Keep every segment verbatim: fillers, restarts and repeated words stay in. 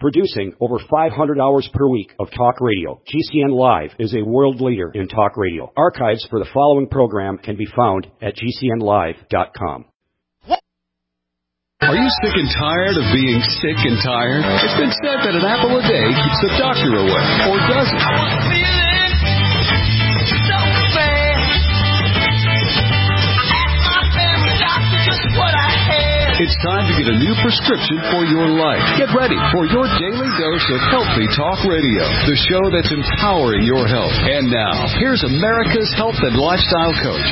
Producing over five hundred hours per week of talk radio, G C N Live is a world leader in talk radio. Archives for the following program can be found at G C N live dot com. Are you sick and tired of being sick and tired? It's been said that an apple a day keeps the doctor away, or does it? It's time to get a new prescription for your life. Get ready for your daily dose of Healthy Talk Radio, the show that's empowering your health. And now, here's America's health and lifestyle coach.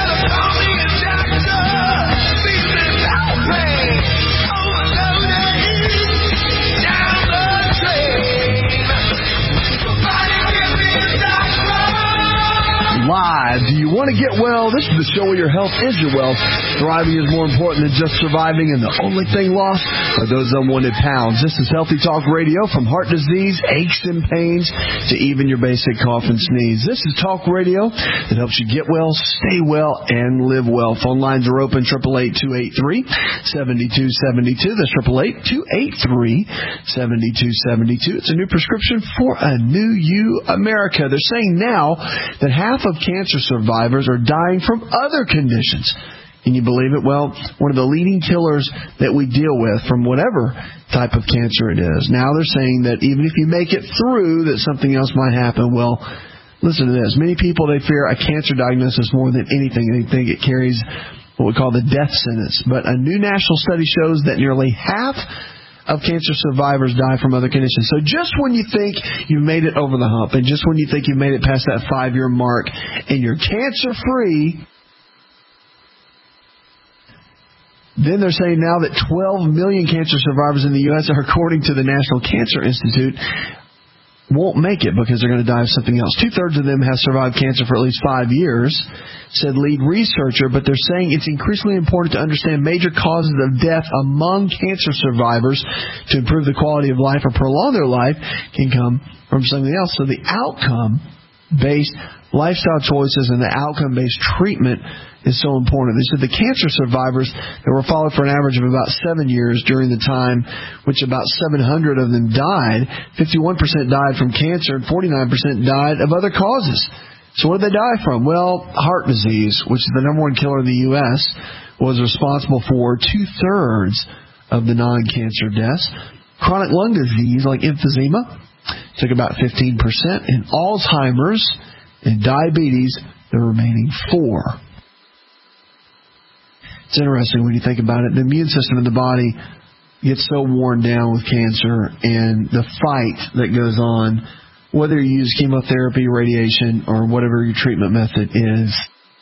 Live. Do you want to get well? This is the show where your health is your wealth. Thriving is more important than just surviving, and the only thing lost are those unwanted pounds. This is Healthy Talk Radio, from heart disease, aches and pains, to even your basic cough and sneeze. This is talk radio that helps you get well, stay well, and live well. Phone lines are open, eight eight eight, two eight three, seven two seven two. That's eight eight eight, two eight three, seven two seven two. It's a new prescription for a new you, America. They're saying now that half of cancer survivors are dying from other conditions. Can you believe it? Well, one of the leading killers that we deal with from whatever type of cancer it is. Now they're saying that even if you make it through, that something else might happen. Well, listen to this. Many people, they fear a cancer diagnosis more than anything. They think it carries what we call the death sentence. But a new national study shows that nearly half of cancer survivors die from other conditions. So just when you think you've made it over the hump, and just when you think you've made it past that five-year mark, and you're cancer-free, then they're saying now that twelve million cancer survivors in the U S, according to the National Cancer Institute, won't make it because they're going to die of something else. Two-thirds of them have survived cancer for at least five years, said lead researcher, but they're saying it's increasingly important to understand major causes of death among cancer survivors to improve the quality of life or prolong their life can come from something else. So the outcome-based lifestyle choices and the outcome-based treatment is so important. They said the cancer survivors that were followed for an average of about seven years during the time, which about seven hundred of them died, fifty-one percent died from cancer and forty-nine percent died of other causes. So what did they die from? Well, heart disease, which is the number one killer in the U S, was responsible for two-thirds of the non-cancer deaths. Chronic lung disease, like emphysema, took about fifteen percent, and Alzheimer's and diabetes, the remaining four. It's interesting when you think about it. The immune system in the body gets so worn down with cancer, and the fight that goes on, whether you use chemotherapy, radiation, or whatever your treatment method is,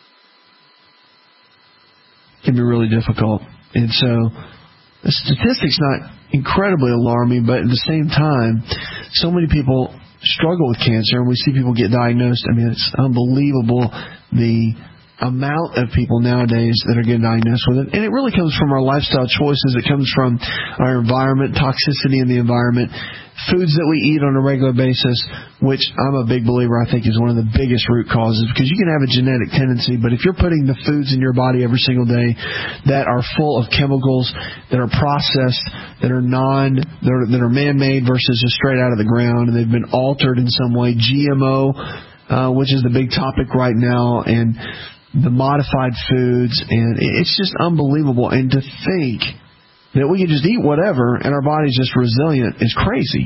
can be really difficult. And so the statistic's not incredibly alarming, but at the same time, so many people struggle with cancer, and we see people get diagnosed. I mean, it's unbelievable the amount of people nowadays that are getting diagnosed with it. And it really comes from our lifestyle choices. It comes from our environment, toxicity in the environment, foods that we eat on a regular basis, which I'm a big believer, I think, is one of the biggest root causes, because you can have a genetic tendency, but if you're putting the foods in your body every single day that are full of chemicals, that are processed, that are non, that are, that are man-made versus just straight out of the ground, and they've been altered in some way, G M O, uh, which is the big topic right now, and the modified foods, and it's just unbelievable. And to think that we can just eat whatever and our body's just resilient is crazy.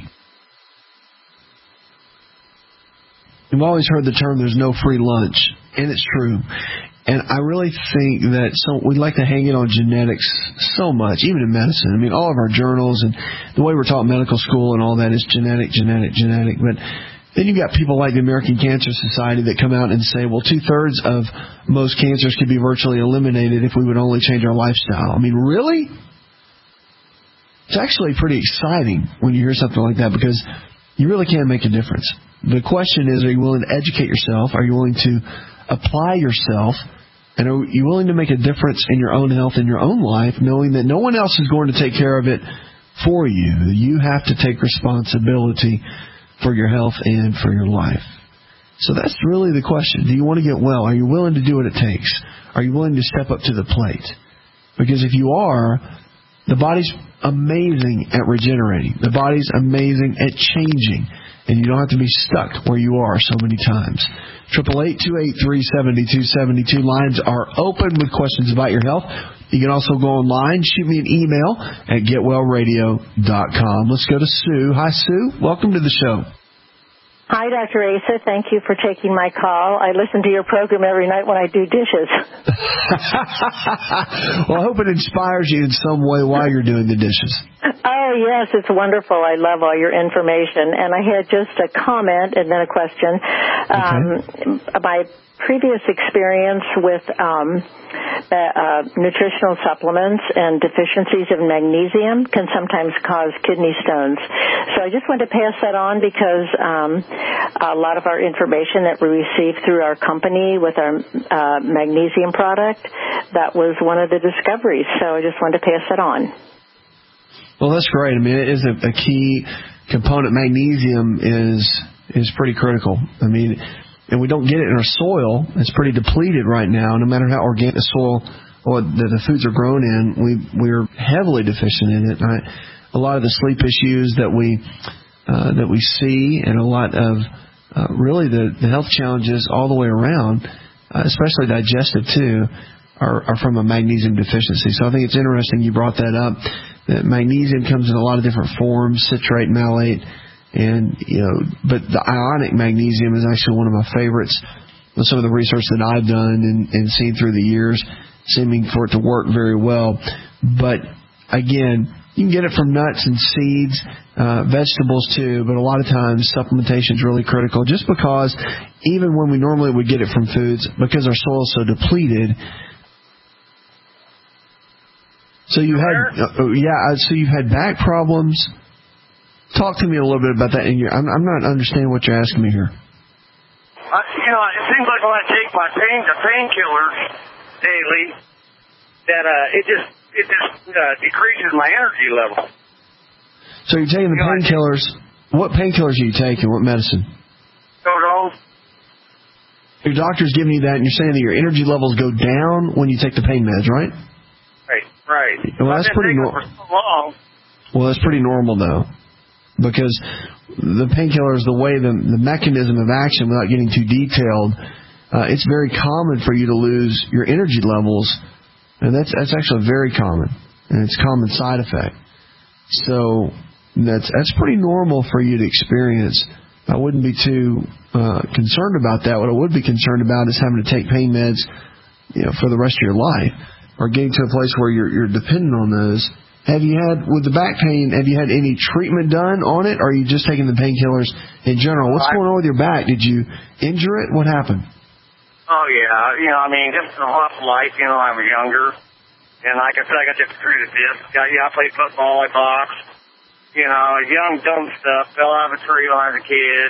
We've always heard the term, there's no free lunch, and it's true. And I really think that so we like to hang it on genetics so much, even in medicine. I mean, all of our journals and the way we're taught in medical school and all that is genetic, genetic, genetic. But then you've got people like the American Cancer Society that come out and say, well, two-thirds of most cancers could be virtually eliminated if we would only change our lifestyle. I mean, really? It's actually pretty exciting when you hear something like that, because you really can make a difference. The question is, are you willing to educate yourself? Are you willing to apply yourself? And are you willing to make a difference in your own health, in your own life, knowing that no one else is going to take care of it for you? You have to take responsibility for your health and for your life. So that's really the question. Do you want to get well? Are you willing to do what it takes? Are you willing to step up to the plate? Because if you are, the body's amazing at regenerating. The body's amazing at changing. And you don't have to be stuck where you are so many times. eight eight eight, two eight three, seven two seven two. Lines are open with questions about your health. You can also go online, shoot me an email at get well radio dot com. Let's go to Sue. Hi, Sue. Welcome to the show. Hi, Doctor Asa. Thank you for taking my call. I listen to your program every night when I do dishes. Well, I hope it inspires you in some way while you're doing the dishes. Oh, yes, it's wonderful. I love all your information. And I had just a comment and then a question. Um, okay. My previous experience with um, uh, uh, nutritional supplements and deficiencies of magnesium can sometimes cause kidney stones. So I just want to pass that on because um, a lot of our information that we receive through our company with our uh, magnesium product, that was one of the discoveries. So I just wanted to pass that on. Well, that's great. I mean, it is a, a key component. Magnesium is is pretty critical. I mean, and we don't get it in our soil. It's pretty depleted right now. No matter how organic the soil or the, the foods are grown in, we we're heavily deficient in it. I, a lot of the sleep issues that we uh, that we see, and a lot of uh, really the, the health challenges all the way around, uh, especially digestive too, are, are from a magnesium deficiency. So I think it's interesting you brought that up. That magnesium comes in a lot of different forms, citrate, malate. And, you know, but the ionic magnesium is actually one of my favorites with some of the research that I've done and, and seen through the years, seeming for it to work very well. But, again, you can get it from nuts and seeds, uh, vegetables too, but a lot of times supplementation is really critical just because even when we normally would get it from foods, because our soil is so depleted. So you had, uh, yeah, so you've had back problems. Talk to me a little bit about that. And I'm, I'm not understanding what you're asking me here. Uh, you know, it seems like when I take my pain, the painkillers daily, that uh, it just it just uh, decreases my energy level. So you're taking the you know, painkillers. What painkillers are you taking? What medicine? Codone. Your doctor's giving you that, and you're saying that your energy levels go down when you take the pain meds, right? Right, right. Well, that's pretty normal. So long. Well, that's pretty normal though. Because the painkillers, the way the, the mechanism of action, without getting too detailed, uh, it's very common for you to lose your energy levels, and that's that's actually very common, and it's a common side effect. So that's that's pretty normal for you to experience. I wouldn't be too uh, concerned about that. What I would be concerned about is having to take pain meds, you know, for the rest of your life, or getting to a place where you're you're dependent on those. Have you had, with the back pain, have you had any treatment done on it, or are you just taking the painkillers in general? What's going on with your back? Did you injure it? What happened? Oh, yeah. You know, I mean, just a rough life. You know, I was younger. And like I said, I got discreted disc. I, yeah, I played football. I boxed. You know, young, dumb stuff. Fell out of a tree when I was a kid.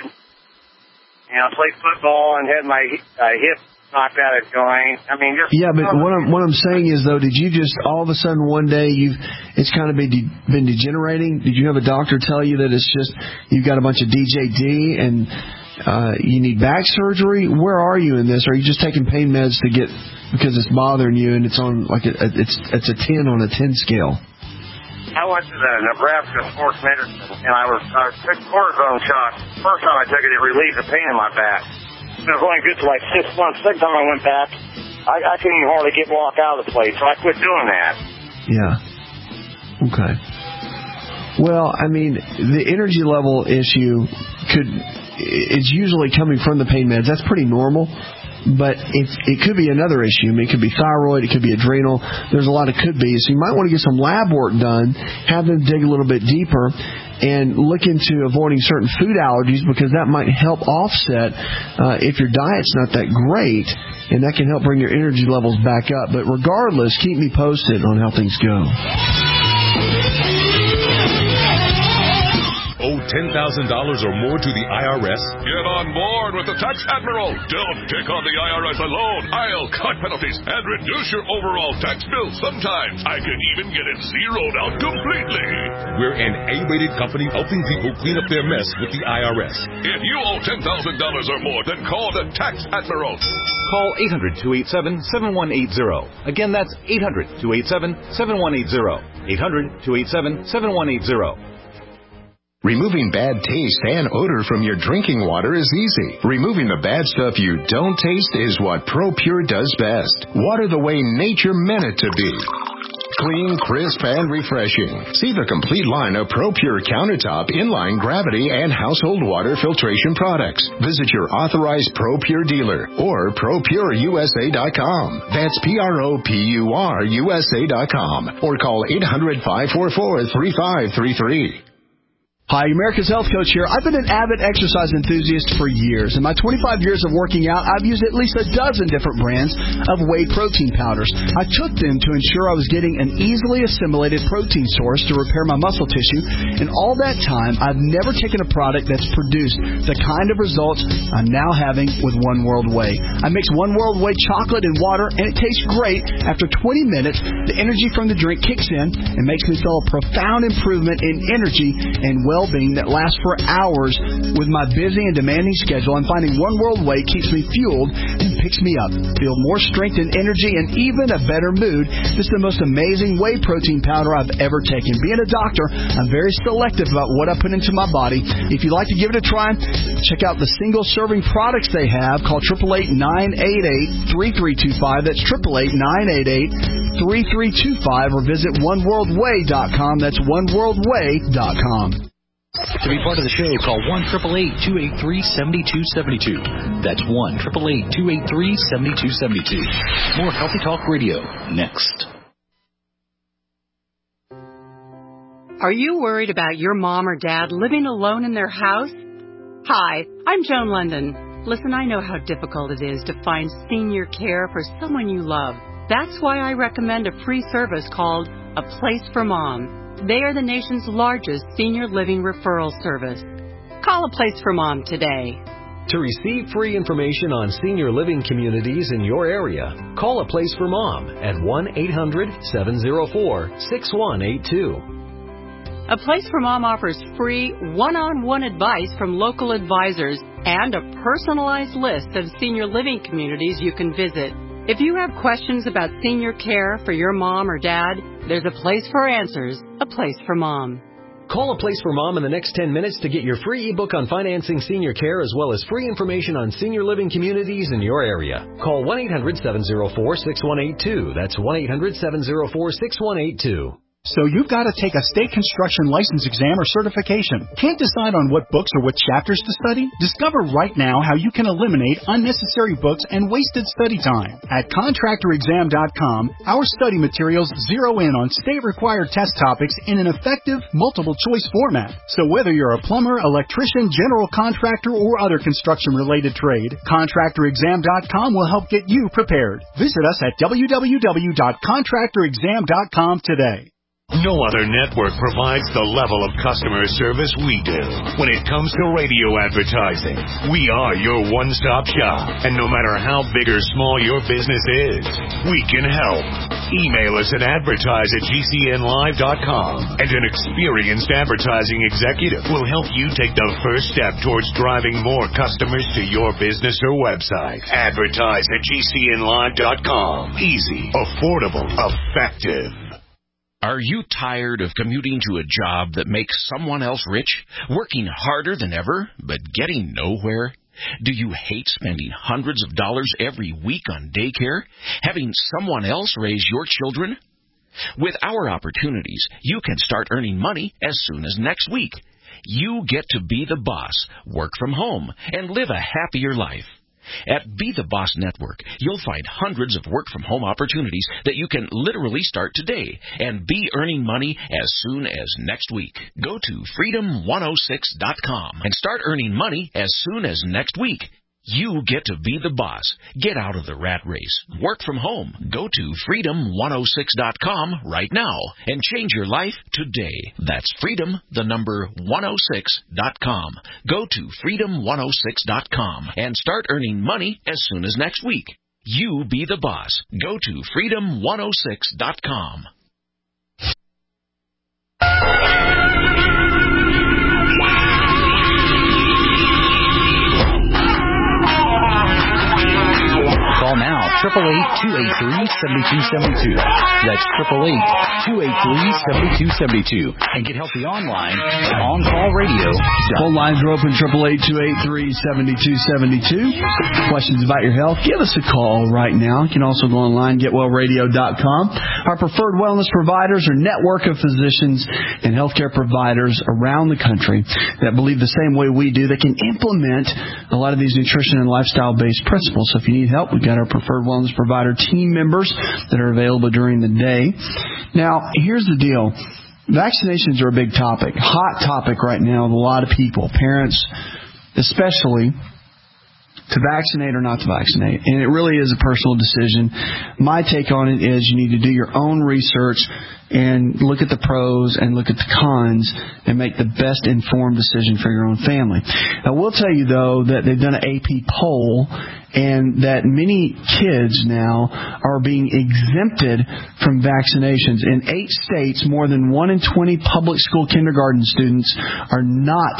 You know, played football and had my uh, hip knocked out of joint. I mean, just yeah, but what I'm what I'm saying is though, did you just all of a sudden one day you've it's kind of been de- been degenerating? Did you have a doctor tell you that it's just you've got a bunch of D J D and uh, you need back surgery? Where are you in this? Are you just taking pain meds to get because it's bothering you and it's on like a, it's it's a ten on a ten scale? I went to the Nebraska Sports Medicine and I was I took cortisone shots. First time I took it, it relieved the pain in my back. It was only good for like six months. Second time I went back, I, I couldn't even hardly get walk out of the place, so I quit doing that. Yeah. Okay. Well, I mean, the energy level issue could it's usually coming from the pain meds. That's pretty normal. But it, it could be another issue. I mean, it could be thyroid. It could be adrenal. There's a lot of could be. So you might want to get some lab work done, have them dig a little bit deeper, and look into avoiding certain food allergies because that might help offset uh, if your diet's not that great, and that can help bring your energy levels back up. But regardless, keep me posted on how things go. owe ten thousand dollars or more to the I R S? Get on board with the Tax Admiral. Don't take on the I R S alone. I'll cut penalties and reduce your overall tax bill. Sometimes I can even get it zeroed out completely. We're an A-rated company helping people clean up their mess with the I R S. If you owe ten thousand dollars or more, then call the Tax Admiral. Call eight hundred, two eight seven, seven one eight zero. Again, that's eight hundred, two eight seven, seven one eight zero. eight hundred, two eight seven, seven one eight zero. Removing bad taste and odor from your drinking water is easy. Removing the bad stuff you don't taste is what ProPure does best. Water the way nature meant it to be. Clean, crisp, and refreshing. See the complete line of ProPure countertop, inline, gravity, and household water filtration products. Visit your authorized ProPure dealer or Pro Pure U S A dot com. That's P R O P U R U S A dot com. Or call eight hundred, five four four, three five three three. Hi, America's Health Coach here. I've been an avid exercise enthusiast for years. In my twenty-five years of working out, I've used at least a dozen different brands of whey protein powders. I took them to ensure I was getting an easily assimilated protein source to repair my muscle tissue. And all that time, I've never taken a product that's produced the kind of results I'm now having with One World Whey. I mix One World Whey chocolate and water, and it tastes great. After twenty minutes, the energy from the drink kicks in and makes me feel a profound improvement in energy and well well-being that lasts for hours. With my busy and demanding schedule, I'm finding One World Whey keeps me fueled and picks me up. Feel more strength and energy and even a better mood. This is the most amazing whey protein powder I've ever taken. Being a doctor, I'm very selective about what I put into my body. If you'd like to give it a try, check out the single-serving products they have. Call eight eight eight, nine eight eight, three three two five. That's eight eight eight, nine eight eight, three three two five. Or visit one world way dot com. That's one world way dot com. To be part of the show, call one eight eight eight, two eight three, seven two seven two. That's one eight eight eight, two eight three, seven two seven two. More Healthy Talk Radio next. Are you worried about your mom or dad living alone in their house? Hi, I'm Joan London. Listen, I know how difficult it is to find senior care for someone you love. That's why I recommend a free service called A Place for Mom. They are the nation's largest senior living referral service. Call A Place for Mom today. To receive free information on senior living communities in your area, call A Place for Mom at one eight hundred, seven oh four, six one eight two. A Place for Mom offers free one-on-one advice from local advisors and a personalized list of senior living communities you can visit. If you have questions about senior care for your mom or dad, there's a place for answers, A Place for Mom. Call A Place for Mom in the next ten minutes to get your free ebook on financing senior care as well as free information on senior living communities in your area. Call one eight hundred, seven oh four, six one eight two. That's one eight hundred, seven oh four, six one eight two. So you've got to take a state construction license exam or certification. Can't decide on what books or what chapters to study? Discover right now how you can eliminate unnecessary books and wasted study time. At contractor exam dot com, our study materials zero in on state-required test topics in an effective, multiple-choice format. So whether you're a plumber, electrician, general contractor, or other construction-related trade, contractor exam dot com will help get you prepared. Visit us at w w w dot contractor exam dot com today. No other network provides the level of customer service we do. When it comes to radio advertising, we are your one-stop shop. And no matter how big or small your business is, we can help. Email us at advertise at g c n live dot com, and an experienced advertising executive will help you take the first step towards driving more customers to your business or website. Advertise at g c n live dot com. Easy, affordable, effective. Are you tired of commuting to a job that makes someone else rich, working harder than ever, but getting nowhere? Do you hate spending hundreds of dollars every week on daycare, having someone else raise your children? With our opportunities, you can start earning money as soon as next week. You get to be the boss, work from home, and live a happier life. At Be the Boss Network, you'll find hundreds of work-from-home opportunities that you can literally start today and be earning money as soon as next week. Go to freedom one oh six dot com and start earning money as soon as next week. You get to be the boss. Get out of the rat race. Work from home. Go to freedom one oh six dot com right now and change your life today. That's freedom, the number one oh six dot com. Go to freedom one oh six dot com and start earning money as soon as next week. You be the boss. Go to freedom one oh six dot com. Call now, eight eight eight, two eight three, seven two seven two. That's eight eight eight, two eight three, seven two seven two. And get healthy online at on call radio. Phone lines are open, eight eight eight, two eight three, seven two seven two. Questions about your health, give us a call right now. You can also go online, get well radio dot com. Our preferred wellness providers are a network of physicians and healthcare providers around the country that believe the same way we do. They can implement a lot of these nutrition and lifestyle-based principles. So if you need help, we've got our preferred wellness provider team members that are available during the day. Now, here's the deal. Vaccinations are a big topic, hot topic right now with a lot of people, parents especially, to vaccinate or not to vaccinate. And it really is a personal decision. My take on it is you need to do your own research and look at the pros and look at the cons and make the best informed decision for your own family. I will tell you, though, that they've done an A P poll and that many kids now are being exempted from vaccinations. In eight states, more than one in twenty public school kindergarten students are not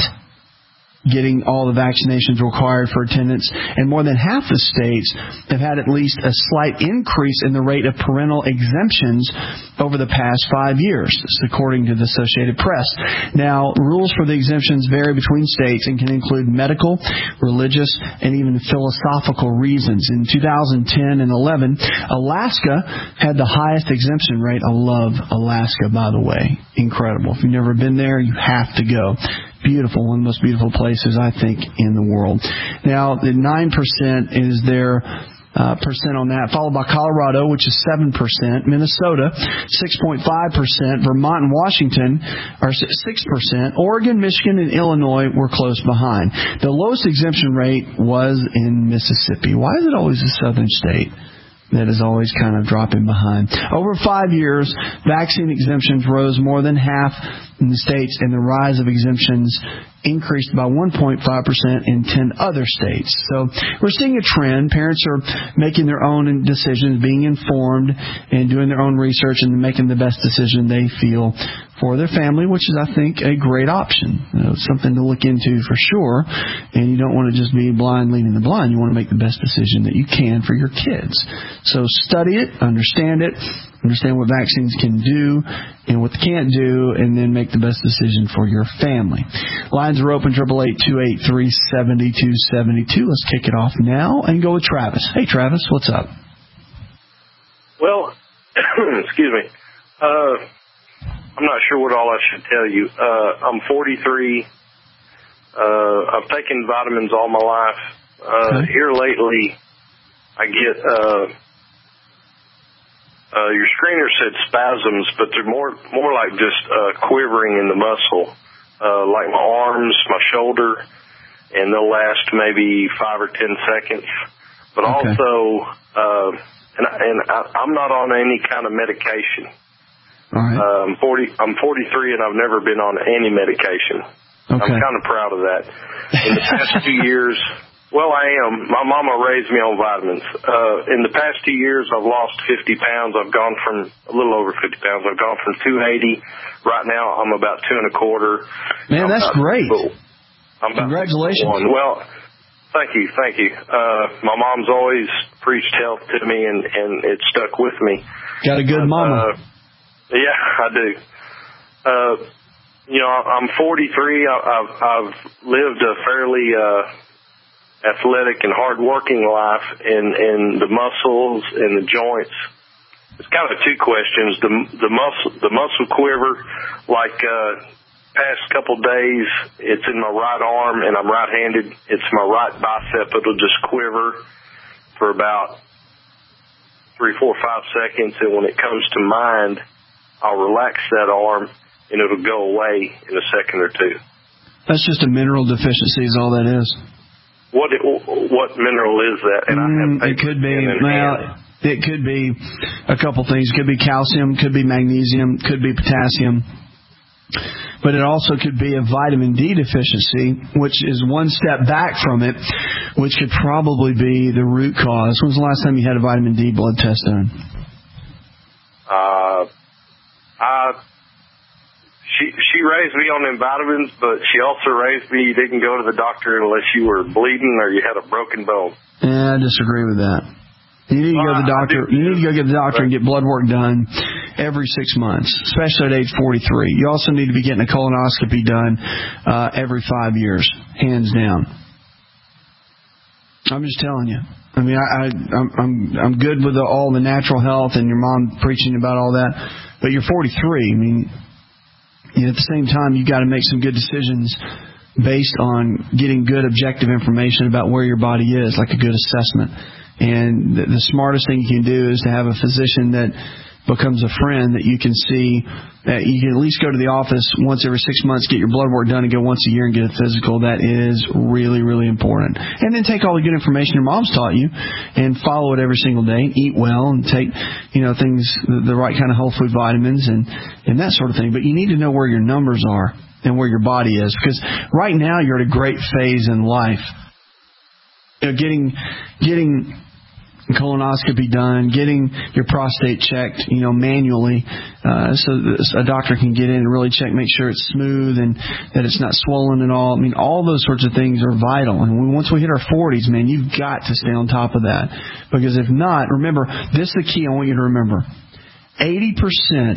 getting all the vaccinations required for attendance, and more than half the states have had at least a slight increase in the rate of parental exemptions over the past five years. This is according to the Associated Press. Now, rules for the exemptions vary between states and can include medical, religious, and even philosophical reasons. In two thousand ten and eleven, Alaska had the highest exemption rate. I love Alaska, by the way. Incredible. If you've never been there, you have to go. Beautiful, one of the most beautiful places, I think, in the world. Now, the nine percent is their uh, percent on that, followed by Colorado, which is seven percent, Minnesota, six point five percent, Vermont and Washington are six percent, Oregon, Michigan, and Illinois were close behind. The lowest exemption rate was in Mississippi. Why is it always a southern state that is always kind of dropping behind? Over five years, vaccine exemptions rose more than half in the states, and the rise of exemptions increased by one point five percent in ten other states. So we're seeing a trend. Parents are making their own decisions, being informed, and doing their own research and making the best decision they feel for their family, which is, I think, a great option. You know, something to look into for sure. And you don't want to just be blind leading the blind. You want to make the best decision that you can for your kids. So study it, understand it, understand what vaccines can do and what they can't do, and then make the best decision for your family. Lines are open, eight eight eight, two eight three, seven two seven two. Let's kick it off now and go with Travis. Hey, Travis, what's up? Well, excuse me. Uh, I'm not sure what all I should tell you. Uh, I'm forty-three. Uh, I've taken vitamins all my life. Uh, okay. Here lately, I get... Uh, Uh, your screener said spasms, but they're more more like just uh, quivering in the muscle, uh, like my arms, my shoulder, and they'll last maybe five or ten seconds. But okay. also, uh, and, I, and I, I'm not on any kind of medication. All right. Uh, I'm forty. I'm forty-three, and I've never been on any medication. Okay. I'm kind of proud of that. In the past two years. Well, I am. My mama raised me on vitamins. Uh, in the past two years, I've lost fifty pounds. I've gone from a little over fifty pounds. I've gone from two eighty. Right now, I'm about two and a quarter. Man, that's about, great. I'm about Congratulations. One. Well, thank you, thank you. Uh, my mom's always preached health to me, and, and it stuck with me. Got a good mama. Uh, yeah, I do. Uh, you know, I'm forty-three. I, I've, I've lived a fairly... Uh, athletic and hard-working life, and, and the muscles and the joints. It's kind of two questions. The the muscle the muscle quiver, like uh, past couple days, it's in my right arm, and I'm right-handed. It's my right bicep. It'll just quiver for about three, four, five seconds, and when it comes to mind, I'll relax that arm, and it'll go away in a second or two. That's just a mineral deficiency is all that is. what it, what mineral is that? And I have mm, it could be well, it could be a couple things. It could be calcium, could be magnesium, could be potassium. But it also could be a vitamin D deficiency, which is one step back from it, which could probably be the root cause. When was the last time you had a vitamin D blood test done? Uh, I, she she raised me on them vitamins, but she also raised me you didn't go to the doctor unless you were bleeding or you had a broken bone. Yeah, I disagree with that. You need to go to the doctor. You need to go get the doctor and get blood work done every six months, especially at age forty-three. You also need to be getting a colonoscopy done uh, every five years, hands down. I'm just telling you. I mean, I, I, I'm I'm I'm good with the, all the natural health and your mom preaching about all that, but you're forty-three. I mean, you know, at the same time, you got to make some good decisions based on getting good objective information about where your body is, like a good assessment. And the, the smartest thing you can do is to have a physician that becomes a friend that you can see. That you can at least go to the office once every six months, get your blood work done, and go once a year and get a physical. That is really, really important. And then take all the good information your mom's taught you and follow it every single day. And eat well and take, you know, things, the, the right kind of whole food vitamins and, and that sort of thing. But you need to know where your numbers are and where your body is, because right now you're at a great phase in life. You know, getting getting colonoscopy done, getting your prostate checked, you know, manually, uh, so a doctor can get in and really check, make sure it's smooth and that it's not swollen at all. I mean, all those sorts of things are vital. And once we hit our forties, man, you've got to stay on top of that, because if not, remember, this is the key. I want you to remember: eighty percent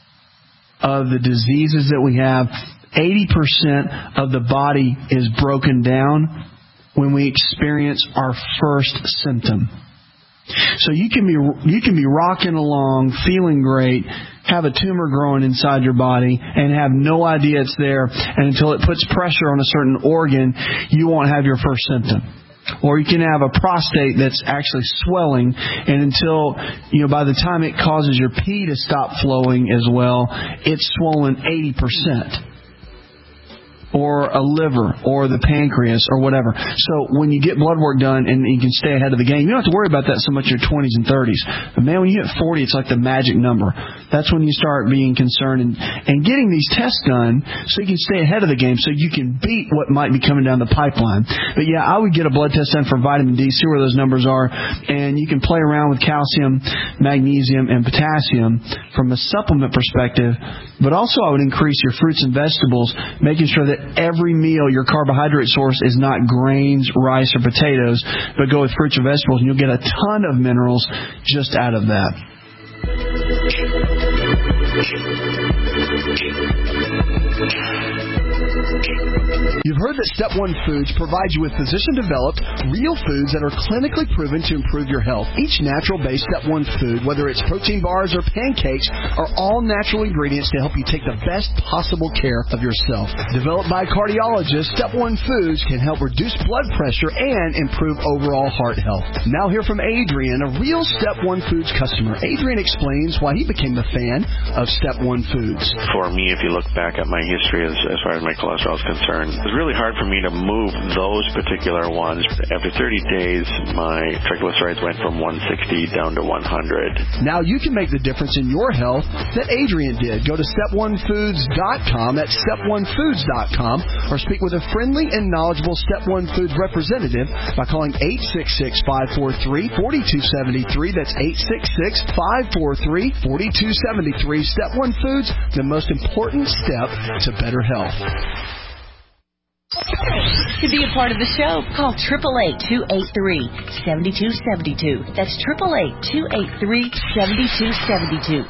of the diseases that we have, eighty percent of the body is broken down when we experience our first symptom. So you can be you can be rocking along, feeling great, have a tumor growing inside your body, and have no idea it's there. And until it puts pressure on a certain organ, you won't have your first symptom. Or you can have a prostate that's actually swelling, and until, you know, by the time it causes your pee to stop flowing as well, it's swollen eighty percent. Or a liver, or the pancreas, or whatever. So when you get blood work done and you can stay ahead of the game, you don't have to worry about that so much in your twenties and thirties. But man, when you hit forty, it's like the magic number. That's when you start being concerned and, and getting these tests done so you can stay ahead of the game, so you can beat what might be coming down the pipeline. But yeah, I would get a blood test done for vitamin D, see where those numbers are, and you can play around with calcium, magnesium, and potassium from a supplement perspective. But also I would increase your fruits and vegetables, making sure that every meal, your carbohydrate source is not grains, rice, or potatoes, but go with fruits or vegetables, and you'll get a ton of minerals just out of that. You've heard that Step One Foods provides you with physician-developed, real foods that are clinically proven to improve your health. Each natural-based Step One food, whether it's protein bars or pancakes, are all natural ingredients to help you take the best possible care of yourself. Developed by cardiologists, Step One Foods can help reduce blood pressure and improve overall heart health. Now hear from Adrian, a real Step One Foods customer. Adrian explains why he became a fan of Step One Foods. For me, if you look back at my history as, as far as my cholesterol is concerned, it was really hard for me to move those particular ones. After thirty days, my triglycerides went from one sixty down to one hundred. Now you can make the difference in your health that Adrian did. Go to step one foods dot com, that's step one foods dot com, or speak with a friendly and knowledgeable Step One Foods representative by calling eight six six, five four three, four two seven three. That's eight six six, five four three, four two seven three. Step One Foods, the most important step to better health. To be a part of the show, call eight eight eight, two eight three, seven two seven two. That's eight eight eight, two eight three, seven two seven two.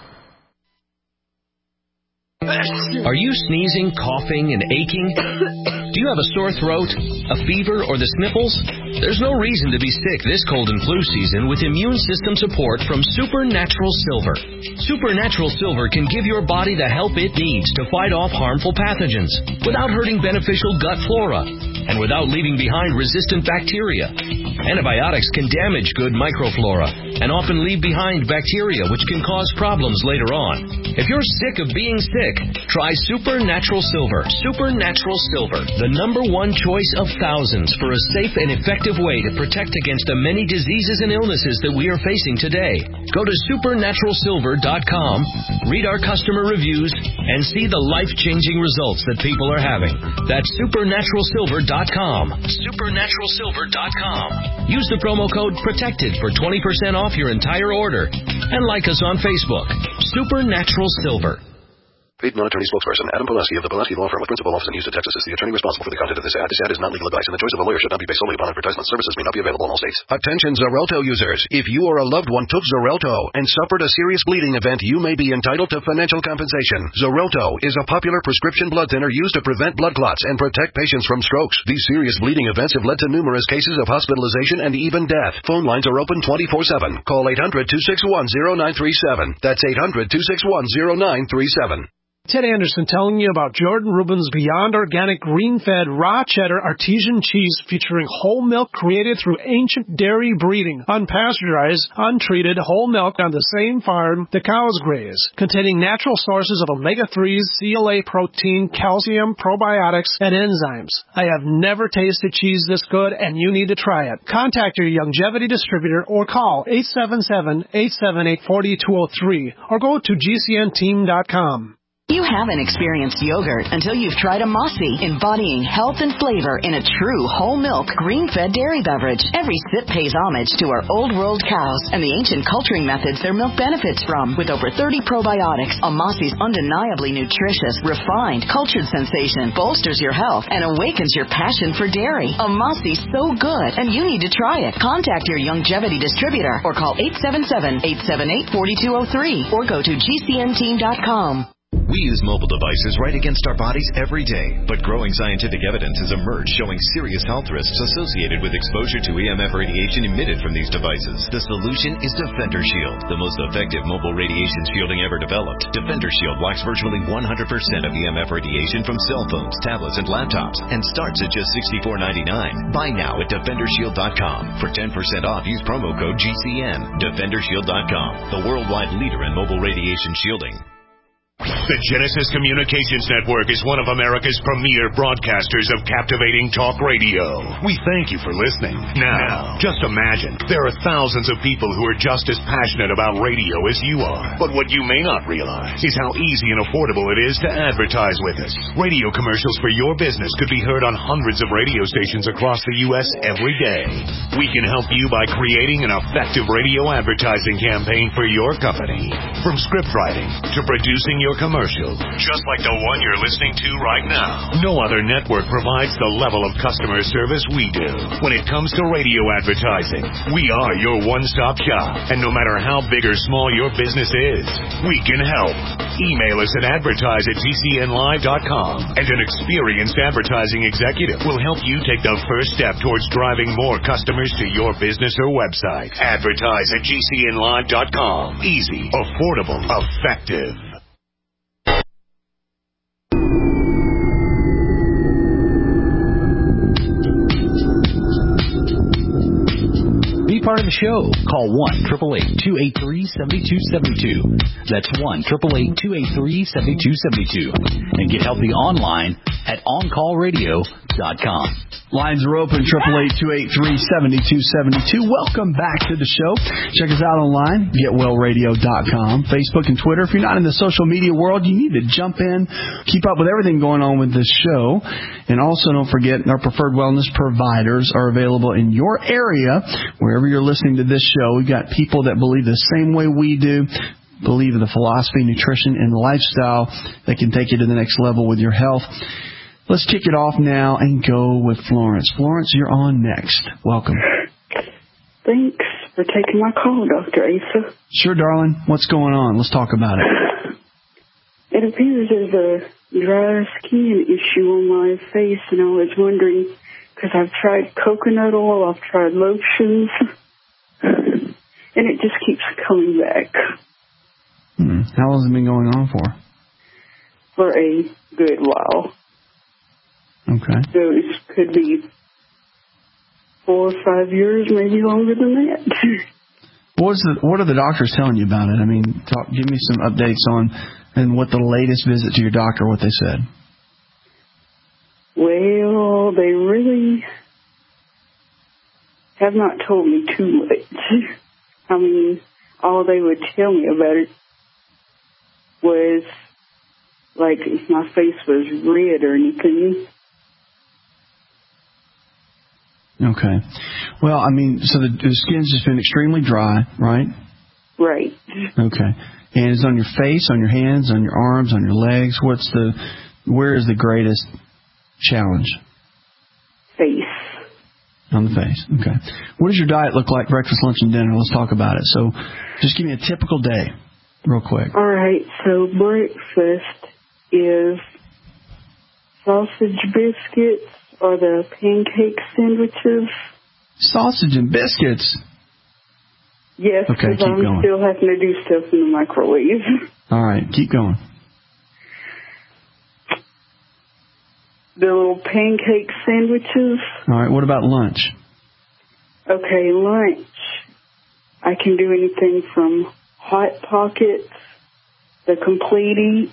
Are you sneezing, coughing, and aching? Do you have a sore throat, a fever, or the sniffles? There's no reason to be sick this cold and flu season with immune system support from Supernatural Silver. Supernatural Silver can give your body the help it needs to fight off harmful pathogens without hurting beneficial gut flora and without leaving behind resistant bacteria. Antibiotics can damage good microflora and often leave behind bacteria which can cause problems later on. If you're sick of being sick, try Supernatural Silver. Supernatural Silver, the number one choice of thousands for a safe and effective way to protect against the many diseases and illnesses that we are facing today. Go to supernatural silver dot com, read our customer reviews, and see the life-changing results that people are having. That's supernatural silver dot com. supernatural silver dot com. Use the promo code PROTECTED for twenty percent off your entire order. And like us on Facebook. Supernatural Silver. Paid non-attorney spokesperson Adam Pulaski of the Pulaski Law Firm with principal office in Houston, Texas, is the attorney responsible for the content of this ad. This ad is not legal advice, and the choice of a lawyer should not be based solely upon advertisement. Services may not be available in all states. Attention Xarelto users. If you or a loved one took Xarelto and suffered a serious bleeding event, you may be entitled to financial compensation. Xarelto is a popular prescription blood thinner used to prevent blood clots and protect patients from strokes. These serious bleeding events have led to numerous cases of hospitalization and even death. Phone lines are open twenty-four seven. Call eight hundred, two six one, zero nine three seven. That's eight hundred, two six one, zero nine three seven. Ted Anderson telling you about Jordan Rubin's Beyond Organic Green-Fed Raw Cheddar Artesian Cheese featuring whole milk created through ancient dairy breeding, unpasteurized, untreated whole milk on the same farm the cows graze, containing natural sources of omega threes, C L A protein, calcium, probiotics, and enzymes. I have never tasted cheese this good, and you need to try it. Contact your Youngevity distributor or call eight seven seven, eight seven eight, four two zero three or go to G C N team dot com. You haven't experienced yogurt until you've tried a Mossy, embodying health and flavor in a true whole milk, green-fed dairy beverage. Every sip pays homage to our old world cows and the ancient culturing methods their milk benefits from. With over thirty probiotics, a Mossy's undeniably nutritious, refined, cultured sensation bolsters your health and awakens your passion for dairy. A Mossy's so good, and you need to try it. Contact your Youngevity distributor or call eight seven seven, eight seven eight, four two zero three or go to G C N team dot com. We use mobile devices right against our bodies every day, but growing scientific evidence has emerged showing serious health risks associated with exposure to E M F radiation emitted from these devices. The solution is Defender Shield, the most effective mobile radiation shielding ever developed. Defender Shield blocks virtually one hundred percent of E M F radiation from cell phones, tablets, and laptops, and starts at just sixty-four ninety-nine. Buy now at defender shield dot com. For ten percent off, use promo code G C N. defender shield dot com, the worldwide leader in mobile radiation shielding. The Genesis Communications Network is one of America's premier broadcasters of captivating talk radio. We thank you for listening. Now, just imagine, there are thousands of people who are just as passionate about radio as you are. But what you may not realize is how easy and affordable it is to advertise with us. Radio commercials for your business could be heard on hundreds of radio stations across the U S every day. We can help you by creating an effective radio advertising campaign for your company. From script writing to producing your commercial, just like the one you're listening to right now. No other network provides the level of customer service we do. When it comes to radio advertising, we are your one-stop shop. And no matter how big or small your business is, we can help. Email us at advertise at G C N live dot com, and an experienced advertising executive will help you take the first step towards driving more customers to your business or website. Advertise at G C N live dot com. Easy, affordable, effective. Be part of the show. Call one, eight eight eight, two eight three, seven two seven two. That's one, eight eight eight, two eight three, seven two seven two. And get healthy online at on call radio dot com. Lines are open, eight eight eight, two eight three, seven two seven two. Welcome back to the show. Check us out online, get well radio dot com, Facebook and Twitter. If you're not in the social media world, you need to jump in, keep up with everything going on with this show. And also don't forget, our preferred wellness providers are available in your area. Wherever you're listening to this show, we've got people that believe the same way we do, believe in the philosophy, nutrition, and lifestyle that can take you to the next level with your health. Let's kick it off now and go with Florence. Florence, you're on next. Welcome. Thanks for taking my call, Doctor Asa. Sure, darling. What's going on? Let's talk about it. It appears there's a dry skin issue on my face, and I was wondering, because I've tried coconut oil, I've tried lotions, and it just keeps coming back. Hmm. How long has it been going on for? For a good while. Okay. So it could be four or five years, maybe longer than that. What's the, what are the doctors telling you about it? I mean, talk, give me some updates on and what the latest visit to your doctor, what they said. Well, they really have not told me too much. I mean, all they would tell me about it was, like, if my face was red or anything. Okay. Well, I mean, so the, the skin's just been extremely dry, right? Right. Okay. And it's on your face, on your hands, on your arms, on your legs. What's the, where is the greatest challenge? Face. On the face. Okay. What does your diet look like, breakfast, lunch, and dinner? Let's talk about it. So just give me a typical day, real quick. All right. So breakfast is sausage biscuits or the pancake sandwiches. Sausage and biscuits? Yes, okay, because keep I'm going. still having to do stuff in the microwave. All right, keep going. The little pancake sandwiches. All right, what about lunch? Okay, lunch. I can do anything from Hot Pockets, the Complete Eats.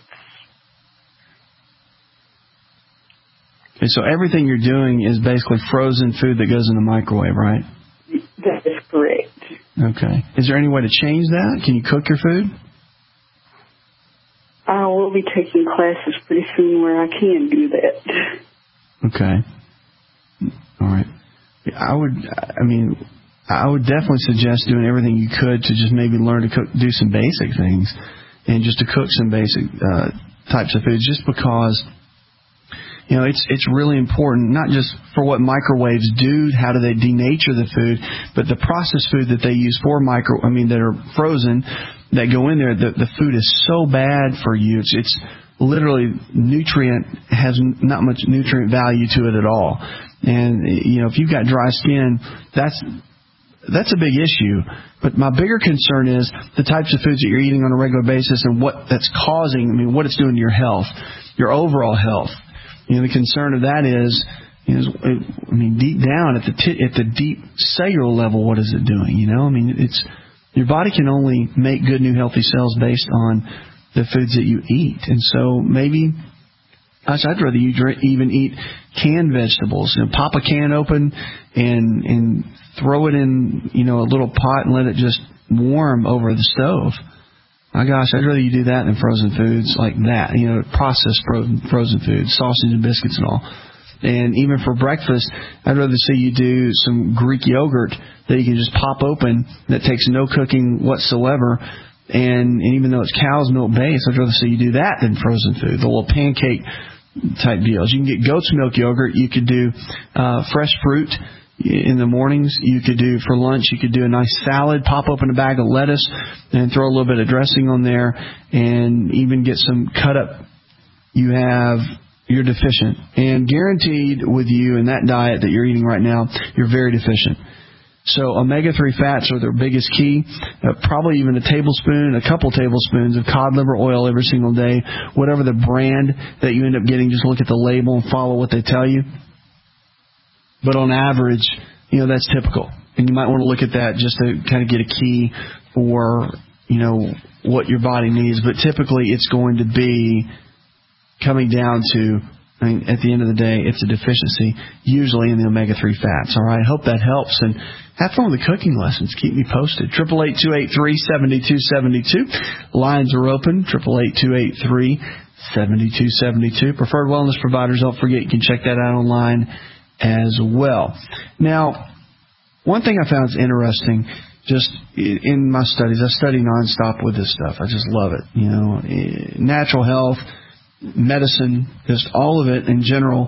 Okay, so everything you're doing is basically frozen food that goes in the microwave, right? That is correct. Okay. Is there any way to change that? Can you cook your food? I will be taking classes pretty soon where I can do that. Okay. All right. I would, I mean, I would definitely suggest doing everything you could to just maybe learn to cook, do some basic things, and just to cook some basic uh, types of foods, just because, you know, it's it's really important, not just for what microwaves do, how do they denature the food, but the processed food that they use for micro, I mean, that are frozen, that go in there, the, the food is so bad for you. It's, it's literally nutrient, has not much nutrient value to it at all. And, you know, if you've got dry skin, that's that's a big issue. But my bigger concern is the types of foods that you're eating on a regular basis and what that's causing, I mean, what it's doing to your health, your overall health. You know, the concern of that is, you know, I mean, deep down at the t- at the deep cellular level, what is it doing? You know, I mean, it's your body can only make good new healthy cells based on the foods that you eat, and so maybe I'd rather you drink, even eat canned vegetables. You know, pop a can open and and throw it in, you know, a little pot and let it just warm over the stove. My gosh, I'd rather you do that than frozen foods like that. You know, processed frozen, frozen foods, sausage and biscuits and all. And even for breakfast, I'd rather see you do some Greek yogurt that you can just pop open that takes no cooking whatsoever. And, and even though it's cow's milk based, I'd rather see you do that than frozen food. The little pancake type deals. You can get goat's milk yogurt. You could do uh, fresh fruit in the mornings. You could do for lunch, you could do a nice salad, pop open a bag of lettuce and throw a little bit of dressing on there, and even get some cut up. You have, you're deficient, and guaranteed with you in that diet that you're eating right now, you're very deficient. So omega three fats are their biggest key. Uh, probably even a tablespoon, a couple tablespoons of cod liver oil every single day, whatever the brand that you end up getting, just look at the label and follow what they tell you. But on average, you know, that's typical. And you might want to look at that just to kind of get a key for, you know, what your body needs. But typically it's going to be coming down to, I mean, at the end of the day, it's a deficiency, usually in the omega three fats. All right, hope that helps. And have fun with the cooking lessons. Keep me posted. eight eight eight, two eight three, seven two seven two. Lines are open. eight eight eight, two eight three, seven two seven two. Preferred Wellness Providers, don't forget, you can check that out online as well. Now, one thing I found is interesting, just in my studies, I study nonstop with this stuff. I just love it. You know, natural health, medicine, just all of it in general,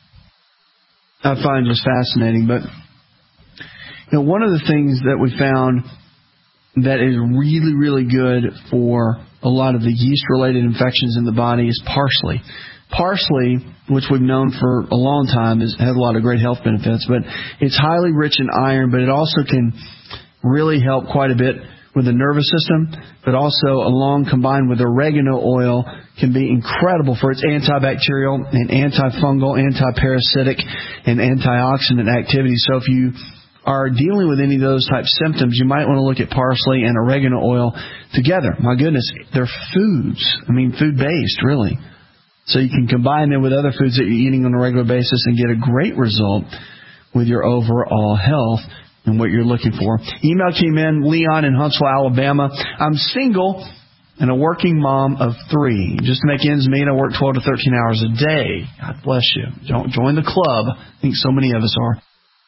I find just fascinating. But, you know, one of the things that we found that is really, really good for a lot of the yeast-related infections in the body is parsley. Parsley, which we've known for a long time, is, has a lot of great health benefits, but it's highly rich in iron, but it also can really help quite a bit with the nervous system, but also along combined with oregano oil can be incredible for its antibacterial and antifungal, antiparasitic, and antioxidant activity. So if you are dealing with any of those type symptoms, you might want to look at parsley and oregano oil together. My goodness, they're foods. I mean, food-based, really. So you can combine them with other foods that you're eating on a regular basis and get a great result with your overall health and what you're looking for. Email came in, Leon in Huntsville, Alabama. I'm single and a working mom of three. Just to make ends meet, I work twelve to thirteen hours a day. God bless you. Don't join the club. I think so many of us are.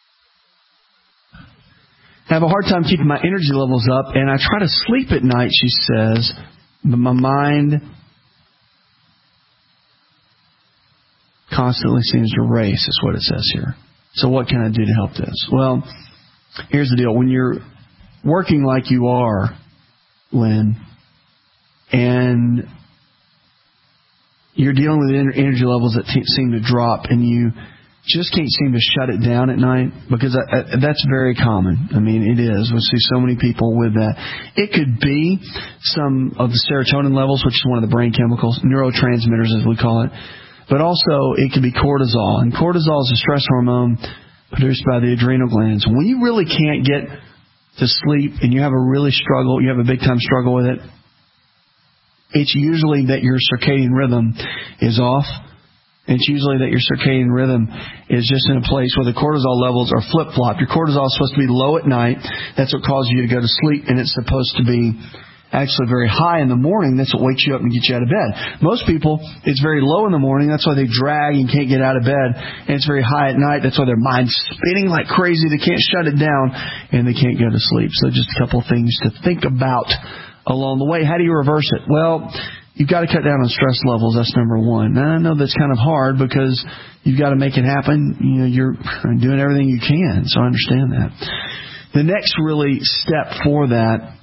I have a hard time keeping my energy levels up, and I try to sleep at night, she says, but my mind constantly seems to race, is what it says here. So what can I do to help this? Well, here's the deal. When you're working like you are, Lynn, and you're dealing with energy levels that t- seem to drop, and you just can't seem to shut it down at night, because I, I, that's very common. I mean, it is. We see so many people with that. It could be some of the serotonin levels, which is one of the brain chemicals, neurotransmitters as we call it. But also, it could be cortisol. And cortisol is a stress hormone produced by the adrenal glands. When you really can't get to sleep and you have a really struggle, you have a big-time struggle with it, it's usually that your circadian rhythm is off. It's usually that your circadian rhythm is just in a place where the cortisol levels are flip-flopped. Your cortisol is supposed to be low at night. That's what causes you to go to sleep, and it's supposed to be actually very high in the morning. That's what wakes you up and gets you out of bed. Most people, it's very low in the morning. That's why they drag and can't get out of bed. And it's very high at night. That's why their mind's spinning like crazy. They can't shut it down, and they can't go to sleep. So just a couple of things to think about along the way. How do you reverse it? Well, you've got to cut down on stress levels. That's number one. Now, I know that's kind of hard because you've got to make it happen. You know, you're doing everything you can. So I understand that. The next really step for that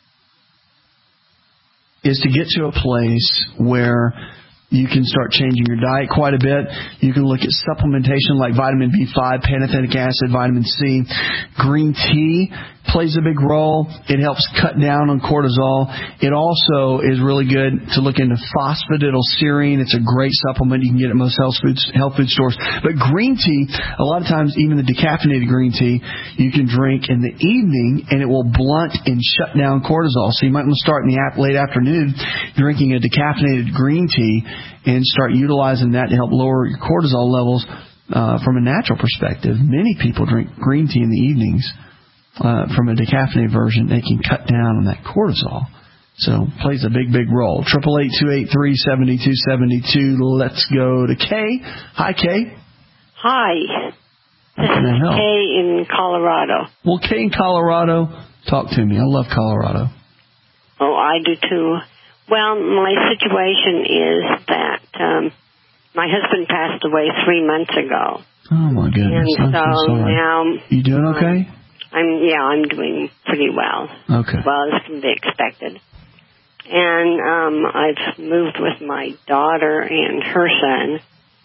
is to get to a place where you can start changing your diet quite a bit. You can look at supplementation like vitamin B five, pantothenic acid, vitamin C. Green tea plays a big role. It helps cut down on cortisol. It also is really good to look into phosphatidylserine. It's a great supplement. You can get it at most health food, health food stores. But green tea, a lot of times even the decaffeinated green tea, you can drink in the evening and it will blunt and shut down cortisol. So you might want to start in the late afternoon drinking a decaffeinated green tea and start utilizing that to help lower your cortisol levels uh, from a natural perspective. Many people drink green tea in the evenings. Uh, from a decaffeinated version, they can cut down on that cortisol. So it plays a big, big role. eight eight eight, two eight three, seven two seven two. Let's go to Kay. Hi, Kay. Hi. How can I help? Kay in Colorado. Well, Kay in Colorado, talk to me. I love Colorado. Oh, I do too. Well, my situation is that um, my husband passed away three months ago. Oh, my goodness. And I'm so so sorry. now... You doing okay? I'm yeah, I'm doing pretty well. Okay. Well as can be expected. And um I've moved with my daughter and her son.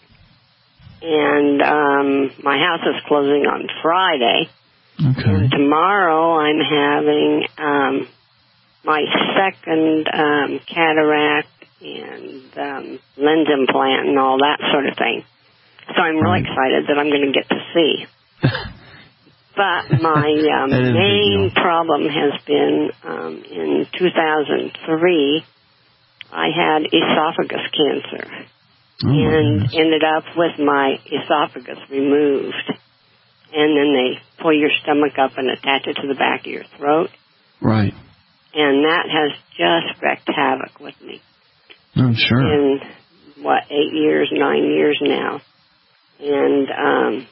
And um my house is closing on Friday. Okay. And tomorrow I'm having um my second um cataract and um lens implant and all that sort of thing. So I'm really excited that I'm going to get to see. But my um, main problem has been um, in two thousand three, I had esophagus cancer oh and ended up with my esophagus removed. And then they pull your stomach up and attach it to the back of your throat. Right. And that has just wreaked havoc with me. I'm sure. In, what, eight years, nine years now. And... um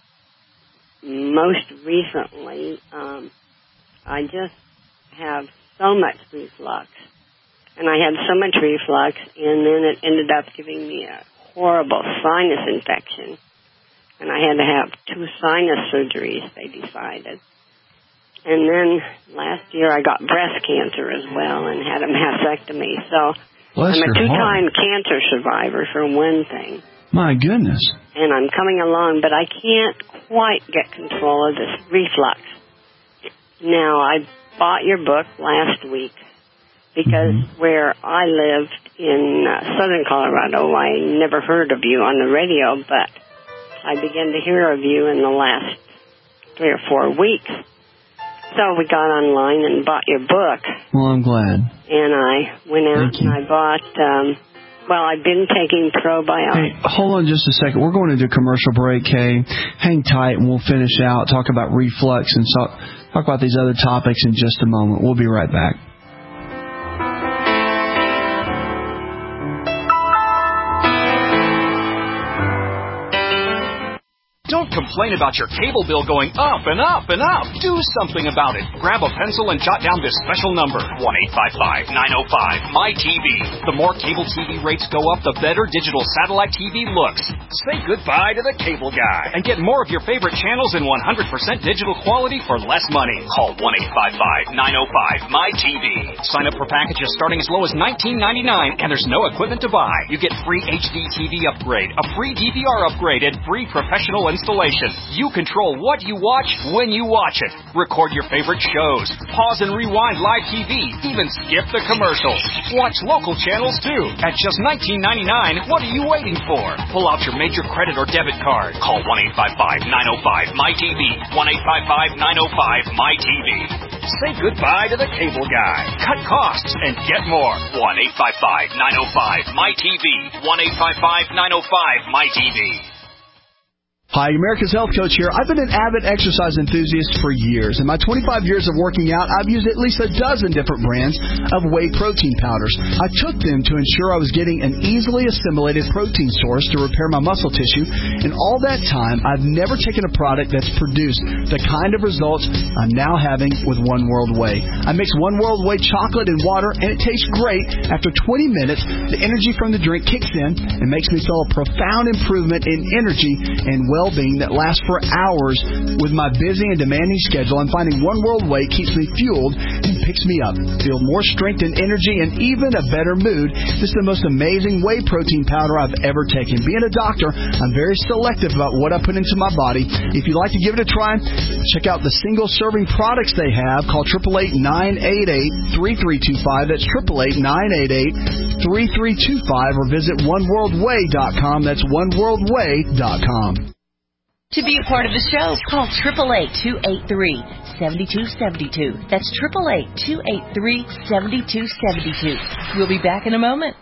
most recently, um, I just have so much reflux. And I had so much reflux, and then it ended up giving me a horrible sinus infection. And I had to have two sinus surgeries, they decided. And then last year I got breast cancer as well and had a mastectomy. So Bless I'm a your two-time heart. cancer survivor, for one thing. My goodness. And I'm coming along, but I can't quite get control of this reflux. Now, I bought your book last week because mm-hmm. where I lived in uh, southern Colorado, I never heard of you on the radio, but I began to hear of you in the last three or four weeks. So we got online and bought your book. Well, I'm glad. And I went out and I bought, um, well, I've been taking probiotics. Hey, hold on just a second. We're going into a commercial break, Kay. Hang tight and we'll finish out, talk about reflux and talk, talk about these other topics in just a moment. We'll be right back. Don't complain about your cable bill going up and up and up. Do something about it. Grab a pencil and jot down this special number, one eight five five, nine oh five, M Y T V. The more cable T V rates go up, the better digital satellite T V looks. Say goodbye to the cable guy and get more of your favorite channels in one hundred percent digital quality for less money. Call one eight five five, nine oh five, M Y T V. Sign up for packages starting as low as nineteen ninety-nine, and there's no equipment to buy. You get free H D T V upgrade, a free D V R upgrade, and free professional installation. You control what you watch when you watch it. Record your favorite shows. Pause and rewind live T V. Even skip the commercials. Watch local channels too. At just nineteen ninety-nine, what are you waiting for? Pull out your major credit or debit card. Call one eight five five, nine oh five, M Y T V. one eight five five, nine oh five, M Y T V. Say goodbye to the cable guy. Cut costs and get more. one eight five five, nine oh five, M Y T V. one eight five five, nine oh five, M Y T V. Hi, America's Health Coach here. I've been an avid exercise enthusiast for years. In my twenty-five years of working out, I've used at least a dozen different brands of whey protein powders. I took them to ensure I was getting an easily assimilated protein source to repair my muscle tissue. And all that time, I've never taken a product that's produced the kind of results I'm now having with One World Whey. I mix One World Whey chocolate and water, and it tastes great. After twenty minutes, the energy from the drink kicks in and makes me feel a profound improvement in energy and well well-being that lasts for hours. With my busy and demanding schedule, I'm finding One World Whey keeps me fueled and picks me up. Feel more strength and energy and even a better mood. This is the most amazing whey protein powder I've ever taken. Being a doctor, I'm very selective about what I put into my body. If you'd like to give it a try, check out the single-serving products they have. Call eight eight eight, nine eight eight, three three two five. That's eight eight eight, nine eight eight, three three two five. Or visit one world way dot com. That's one world way dot com. To be a part of the show, call eight eight eight, two eight three, seven two seven two. That's eight eight eight, two eight three, seven two seven two. We'll be back in a moment.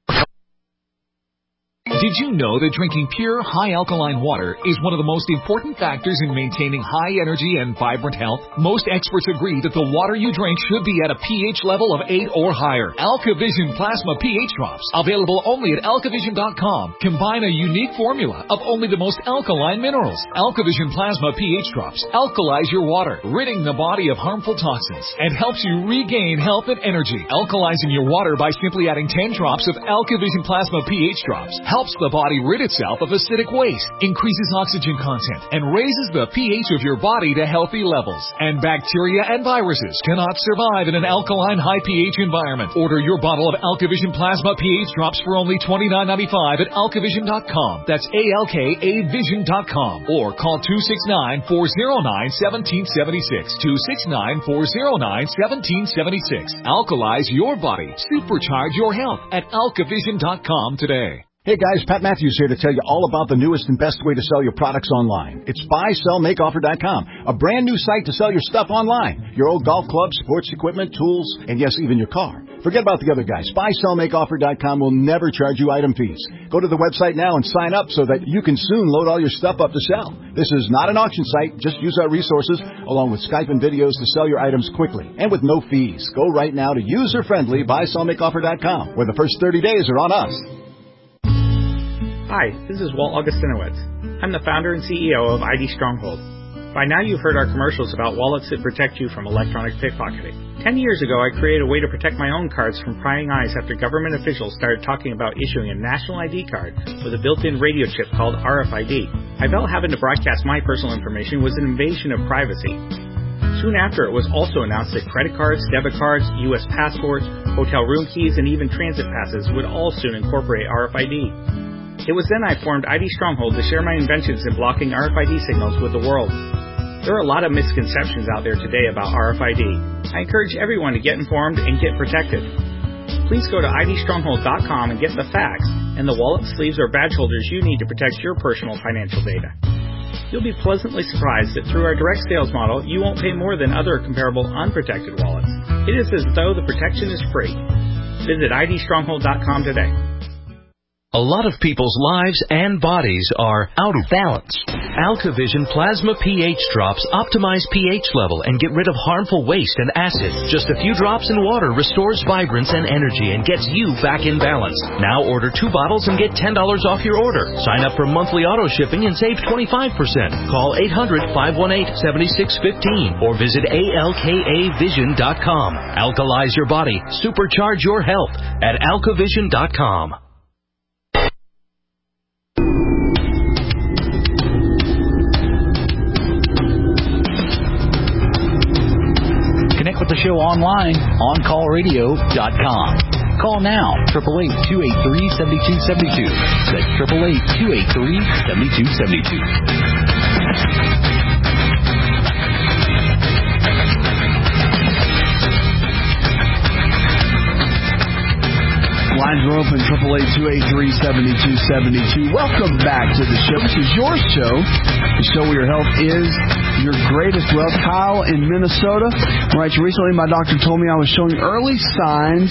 Did you know that drinking pure, high-alkaline water is one of the most important factors in maintaining high energy and vibrant health? Most experts agree that the water you drink should be at a pH level of eight or higher. AlkaVision Plasma pH Drops, available only at alkavision dot com, combine a unique formula of only the most alkaline minerals. AlkaVision Plasma pH Drops alkalize your water, ridding the body of harmful toxins, and helps you regain health and energy. Alkalizing your water by simply adding ten drops of AlkaVision Plasma pH Drops helps the body rid itself of acidic waste, increases oxygen content, and raises the pH of your body to healthy levels. And bacteria and viruses cannot survive in an alkaline high pH environment. Order your bottle of AlkaVision Plasma pH Drops for only twenty-nine ninety-five at alkavision dot com. That's A L K A vision dot com. Or call two six nine, four oh nine, one seven seven six. two six nine, four oh nine, one seven seven six. Alkalize your body. Supercharge your health at alkavision dot com today. Hey guys, Pat Matthews here to tell you all about the newest and best way to sell your products online. It's buy sell make offer dot com, a brand new site to sell your stuff online. Your old golf clubs, sports equipment, tools, and yes, even your car. Forget about the other guys. buy sell make offer dot com will never charge you item fees. Go to the website now and sign up so that you can soon load all your stuff up to sell. This is not an auction site. Just use our resources along with Skype and videos to sell your items quickly and with no fees. Go right now to user-friendly buy sell make offer dot com, where the first thirty days are on us. Hi, this is Walt Augustinowitz. I'm the founder and C E O of I D Stronghold. By now you've heard our commercials about wallets that protect you from electronic pickpocketing. Ten years ago, I created a way to protect my own cards from prying eyes after government officials started talking about issuing a national I D card with a built-in radio chip called R F I D. I felt having to broadcast my personal information was an invasion of privacy. Soon after, it was also announced that credit cards, debit cards, U S passports, hotel room keys, and even transit passes would all soon incorporate R F I D. It was then I formed I D Stronghold to share my inventions in blocking R F I D signals with the world. There are a lot of misconceptions out there today about R F I D. I encourage everyone to get informed and get protected. Please go to I D stronghold dot com and get the facts and the wallet, sleeves, or badge holders you need to protect your personal financial data. You'll be pleasantly surprised that through our direct sales model, you won't pay more than other comparable unprotected wallets. It is as though the protection is free. Visit I D stronghold dot com today. A lot of people's lives and bodies are out of balance. AlkaVision Plasma pH drops optimize pH level and get rid of harmful waste and acid. Just a few drops in water restores vibrance and energy and gets you back in balance. Now order two bottles and get ten dollars off your order. Sign up for monthly auto shipping and save twenty-five percent. Call eight hundred, five one eight, seven six one five or visit A L K A vision dot com. Alkalize your body. Supercharge your health at alka vision dot com. Connect with the show online, on call radio dot com. Call now, eight eight eight, two eight three, seven two seven two. That's eight eight eight, two eight three, seven two seven two. Lines are open, eight eight eight, two eight three, seven two seven two. Welcome back to the show. This is your show, the show where your health is your greatest wealth. Kyle in Minnesota writes, recently my doctor told me I was showing early signs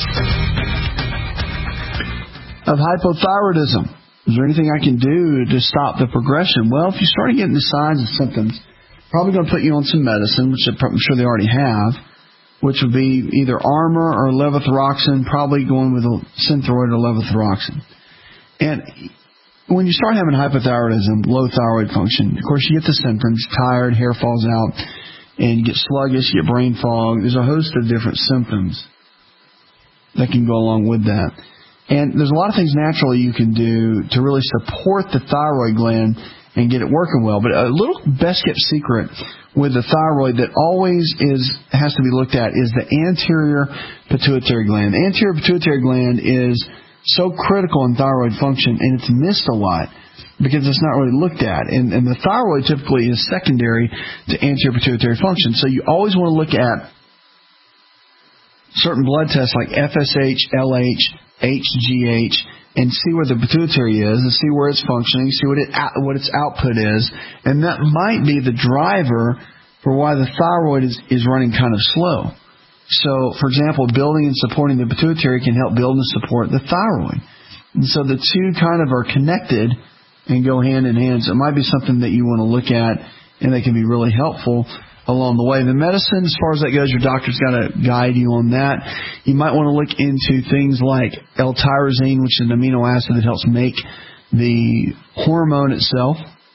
of hypothyroidism. Is there anything I can do to stop the progression? Well, if you start getting the signs and symptoms, probably going to put you on some medicine, which I'm sure they already have, which would be either Armour or levothyroxine, probably going with a Synthroid or levothyroxine. And when you start having hypothyroidism, low thyroid function, of course you get the symptoms, tired, hair falls out, and you get sluggish, you get brain fog. There's a host of different symptoms that can go along with that. And there's a lot of things naturally you can do to really support the thyroid gland and get it working well. But a little best kept secret with the thyroid that always is has to be looked at is the anterior pituitary gland. The anterior pituitary gland is so critical in thyroid function, and it's missed a lot because it's not really looked at. And, and the thyroid typically is secondary to anterior pituitary function. So you always want to look at certain blood tests like F S H, L H, H G H, and see where the pituitary is, and see where it's functioning, see what it what its output is, and that might be the driver for why the thyroid is, is running kind of slow. So, for example, building and supporting the pituitary can help build and support the thyroid. And so the two kind of are connected and go hand in hand. So it might be something that you want to look at, and they can be really helpful along the way. The medicine, as far as that goes, your doctor's got to guide you on that. You might want to look into things like L-tyrosine, which is an amino acid that helps make the hormone itself.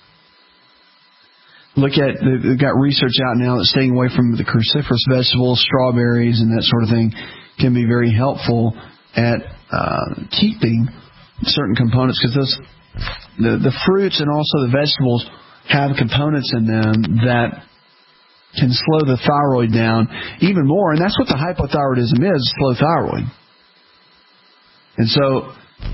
Look at, they've got research out now that staying away from the cruciferous vegetables, strawberries, and that sort of thing can be very helpful at uh, keeping certain components, because those the, the fruits and also the vegetables have components in them that can slow the thyroid down even more, and that's what the hypothyroidism is, slow thyroid. And so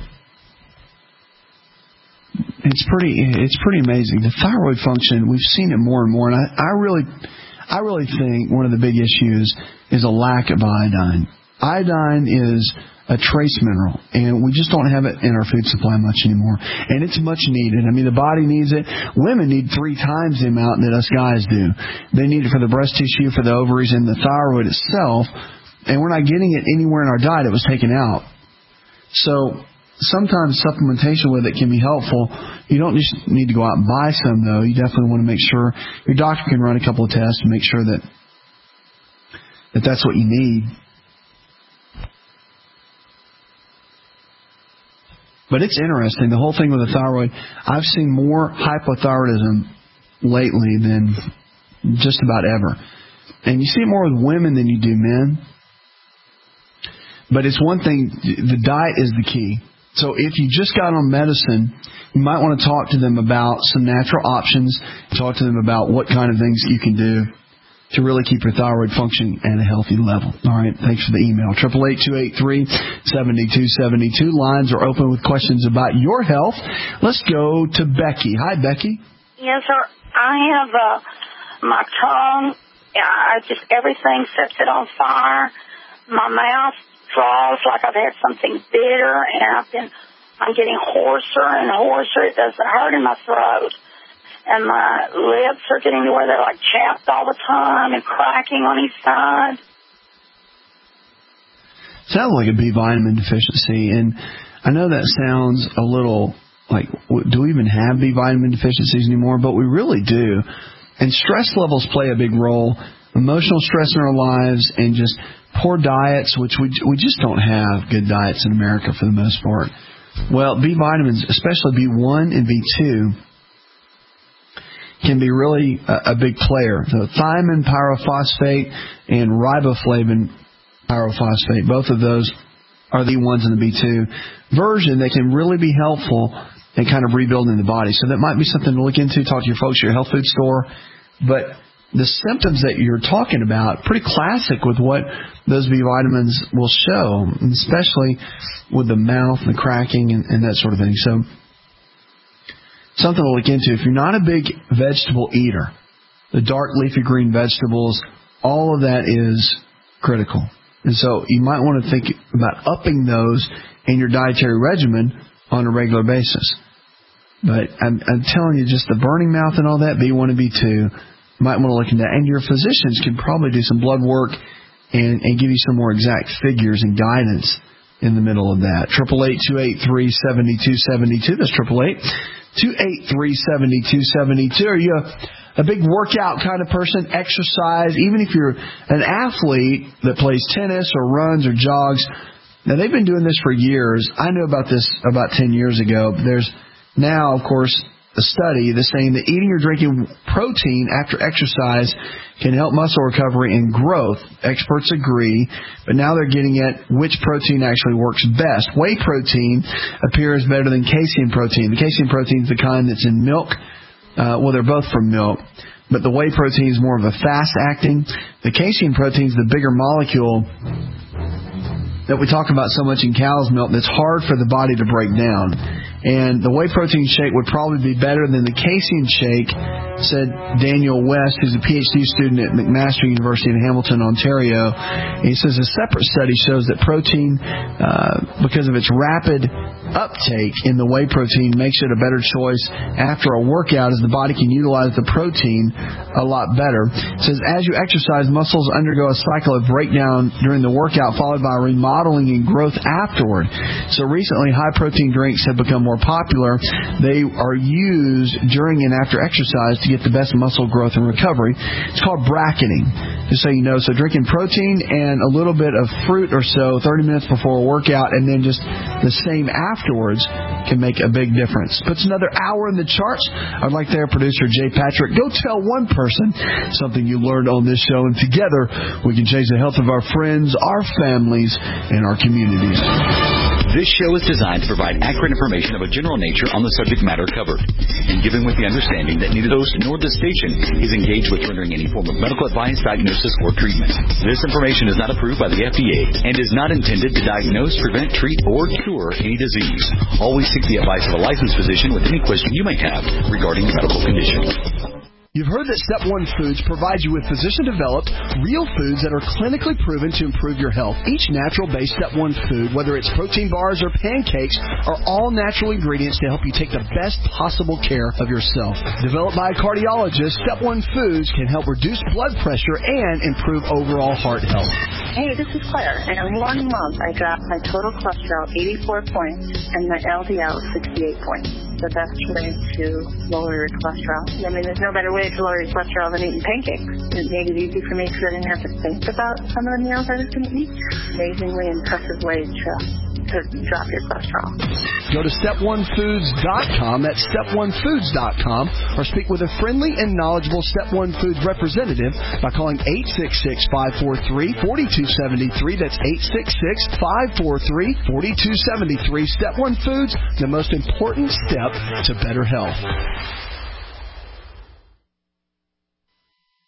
it's pretty it's pretty amazing. The thyroid function, we've seen it more and more, and I, I really I really think one of the big issues is a lack of iodine. Iodine is a trace mineral, and we just don't have it in our food supply much anymore. And it's much needed. I mean, the body needs it. Women need three times the amount that us guys do. They need it for the breast tissue, for the ovaries, and the thyroid itself. And we're not getting it anywhere in our diet. It was taken out. So sometimes supplementation with it can be helpful. You don't just need to go out and buy some, though. You definitely want to make sure your doctor can run a couple of tests and make sure that that that's what you need. But it's interesting, the whole thing with the thyroid. I've seen more hypothyroidism lately than just about ever. And you see it more with women than you do men. But it's one thing, the diet is the key. So if you just got on medicine, you might want to talk to them about some natural options. Talk to them about what kind of things you can do to really keep your thyroid functioning at a healthy level. All right, thanks for the email. eight eight eight, two eight three, seven two seven two. Lines are open with questions about your health. Let's go to Becky. Hi, Becky. Yes, sir. I have uh, my tongue, I just, everything sets it on fire. My mouth draws like I've had something bitter, and I've been, I'm getting hoarser and hoarser. It doesn't hurt in my throat. and my lips are getting to where they're like chapped all the time and cracking on each side. Sounds like a B vitamin deficiency, and I know that sounds a little like, do we even have B vitamin deficiencies anymore? But we really do. And stress levels play a big role. Emotional stress in our lives and just poor diets, which we we just don't have good diets in America for the most part. Well, B vitamins, especially B one and B two, can be really a, a big player. The thiamine pyrophosphate and riboflavin pyrophosphate, both of those are the ones in the B two version that can really be helpful in kind of rebuilding the body. So that might be something to look into. Talk to your folks at your health food store. But the symptoms that you're talking about, pretty classic with what those B vitamins will show, especially with the mouth, the cracking, and, and that sort of thing. So something to look into. If you're not a big vegetable eater, the dark leafy green vegetables, all of that is critical. And so you might want to think about upping those in your dietary regimen on a regular basis. But I'm, I'm telling you, just the burning mouth and all that, B one and B two, might want to look into that. And your physicians can probably do some blood work and, and give you some more exact figures and guidance in the middle of that. eight eight eight, two eight three, seven two seven two. That's eight eight eight, two eight three, seven two seven two. Are you a, a big workout kind of person? Exercise? Even if you're an athlete that plays tennis or runs or jogs. Now, they've been doing this for years. I knew about this about ten years ago. There's now, of course, a study that's saying that eating or drinking protein after exercise can help muscle recovery and growth. Experts agree, but now they're getting at which protein actually works best. Whey protein appears better than casein protein. The casein protein is the kind that's in milk. Uh, well, they're both from milk, but the whey protein is more of a fast-acting. The casein protein is the bigger molecule that we talk about so much in cow's milk that's hard for the body to break down. And the whey protein shake would probably be better than the casein shake, said Daniel West, who's a P H D student at McMaster University in Hamilton, Ontario. And he says a separate study shows that protein, uh, because of its rapid uptake in the whey protein, makes it a better choice after a workout, as the body can utilize the protein a lot better. It says as you exercise, muscles undergo a cycle of breakdown during the workout, followed by remodeling and growth afterward. So recently, high-protein drinks have become more popular. They are used during and after exercise to get the best muscle growth and recovery. It's called bracketing, just so you know. So drinking protein and a little bit of fruit or so thirty minutes before a workout and then just the same afterwards can make a big difference. Puts another hour in the charts. I'd like their producer, Jay Patrick, go tell one person something you learned on this show, and together we can change the health of our friends, our families, and our communities. This show is designed to provide accurate information of a general nature on the subject matter covered, and given with the understanding that neither the host nor the station is engaged with rendering any form of medical advice, diagnosis, or treatment. This information is not approved by the F D A and is not intended to diagnose, prevent, treat, or cure any disease. Always seek the advice of a licensed physician with any question you may have regarding your medical condition. You've heard that Step one Foods provides you with physician-developed, real foods that are clinically proven to improve your health. Each natural-based Step one food, whether it's protein bars or pancakes, are all natural ingredients to help you take the best possible care of yourself. Developed by a cardiologist, Step one Foods can help reduce blood pressure and improve overall heart health. Hey, this is Claire, and in one month I dropped my total cholesterol eighty-four points and my L D L sixty-eight points. The best way to lower your cholesterol. I mean, there's no better way to lower your cholesterol than eating pancakes. It made it easy for me because I didn't have to think about some of the meals I was going to eat. Amazingly impressive way to, to drop your cholesterol. Go to step one foods dot com, that's step one foods dot com, or speak with a friendly and knowledgeable Step one Foods representative by calling eight six six, five four three, four two seven three. That's eight six six, five four three, four two seven three. Step one Foods, the most important step to better health.